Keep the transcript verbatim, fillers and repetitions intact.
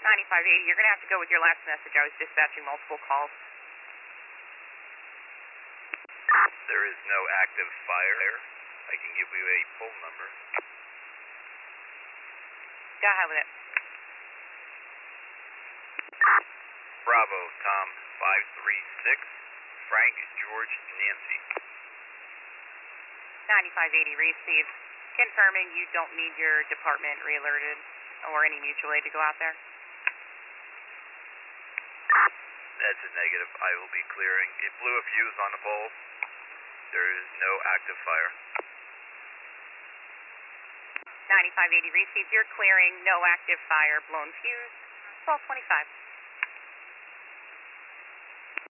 ninety-five eighty, you're going to have to go with your last message. I was dispatching multiple calls. There is no active fire. I can give you a phone number. Go ahead with it. Bravo, Tom, five three six, Frank, George, Nancy. ninety-five eighty received. Confirming you don't need your department re-alerted or any mutual aid to go out there? That's a negative. I will be clearing. It blew a fuse on the pole. There is no active fire. ninety-five eighty received. You're clearing. No active fire. Blown fuse. twelve twenty-five.